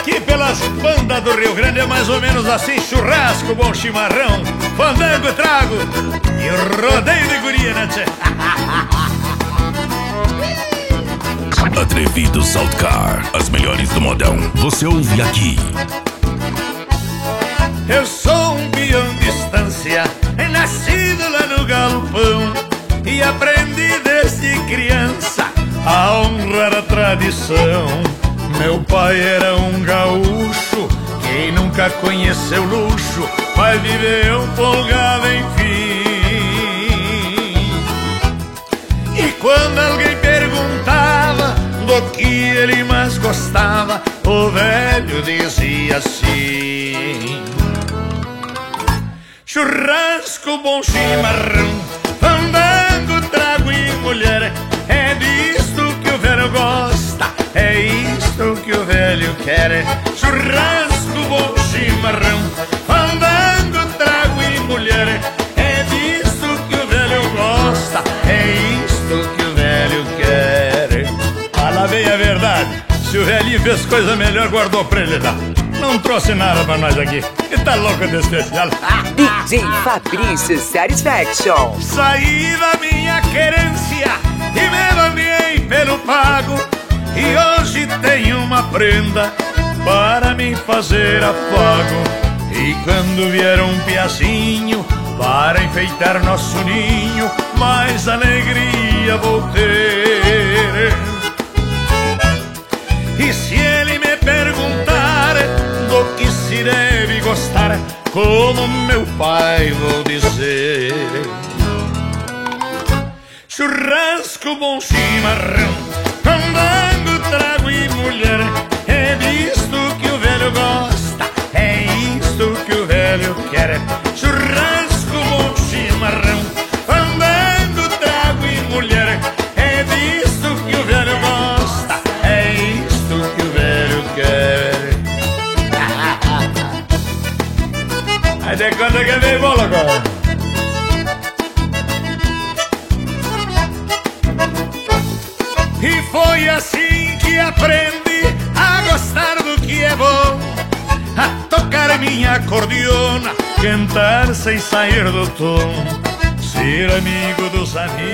aqui pelas bandas do Rio Grande é mais ou menos assim: churrasco, bom chimarrão, fandango, trago e rodeio de guria, né, tchê? Atrevido Saltcar, as melhores do modão, você ouve aqui. Eu sou um peão de estância, nascido lá no galpão, e aprendi desde criança a honrar a tradição. Meu pai era um gaúcho, quem nunca conheceu luxo vai viver um folgado enfim. E quando alguém perguntava do que ele mais gostava, o velho dizia assim: churrasco, bom chimarrão, fandango, trago e mulher. É disto que o velho gosta, é isto que o velho quer. Churrasco, bom chimarrão, fandango, trago e mulher. É disto que o velho gosta, é isto que o velho quer. Fala bem a verdade, se o velhinho fez coisa melhor, guardou pra ele dar. Não trouxe nada pra nós aqui, e tá louco de especial. DJ Fabrício Satisfaction. Saí da minha querência e me banhei pelo pago, e hoje tenho uma prenda para me fazer afago. E quando vier um piazinho para enfeitar nosso ninho, mais alegria vou ter. E se ele me perguntar do que se deve gostar, como meu pai vou dizer: churrasco, bom chimarrão, fandango, trago e mulher. É disto que o velho gosta, é isto que o velho quer. Churrasco, bom chimarrão, fandango, trago e mulher. É disto que o velho gosta, é isto que o velho quer. Aí de quando que vem bola agora? E foi assim que aprendi a gostar do que é bom, a tocar minha acordeona, cantar sem sair do tom, ser amigo dos amigos.